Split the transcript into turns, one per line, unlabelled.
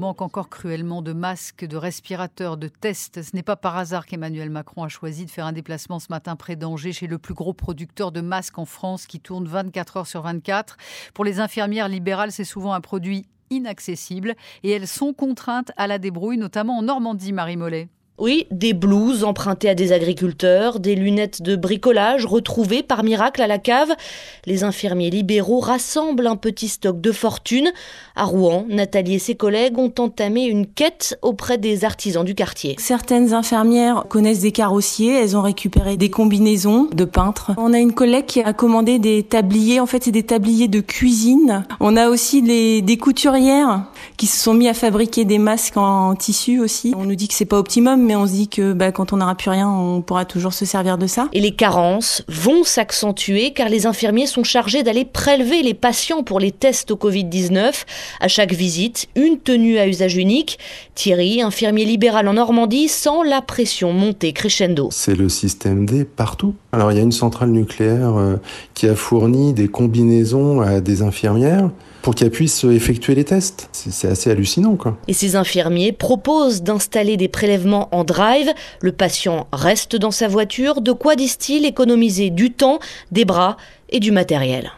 Manque encore cruellement de masques, de respirateurs, de tests. Ce n'est pas par hasard qu'Emmanuel Macron a choisi de faire un déplacement ce matin près d'Angers chez le plus gros producteur de masques en France qui tourne 24 heures sur 24. Pour les infirmières libérales, c'est souvent un produit inaccessible et elles sont contraintes à la débrouille, notamment en Normandie, Marie Mollet.
Oui, des blouses empruntées à des agriculteurs, des lunettes de bricolage retrouvées par miracle à la cave. Les infirmiers libéraux rassemblent un petit stock de fortune. À Rouen, Nathalie et ses collègues ont entamé une quête auprès des artisans du quartier.
Certaines infirmières connaissent des carrossiers, elles ont récupéré des combinaisons de peintres. On a une collègue qui a commandé des tabliers, en fait c'est des tabliers de cuisine. On a aussi des couturières qui se sont mis à fabriquer des masques en tissu aussi. On nous dit que c'est pas optimum, mais on se dit que quand on n'aura plus rien, on pourra toujours se servir de ça.
Et les carences vont s'accentuer car les infirmiers sont chargés d'aller prélever les patients pour les tests au Covid-19. À chaque visite, une tenue à usage unique. Thierry, infirmier libéral en Normandie, sent la pression monter crescendo.
C'est le système D partout. Alors il y a une centrale nucléaire qui a fourni des combinaisons à des infirmières pour qu'elles puissent effectuer les tests. C'est assez hallucinant, quoi.
Et ces infirmiers proposent d'installer des prélèvements en drive. Le patient reste dans sa voiture. De quoi, disent-ils, économiser du temps, des bras et du matériel.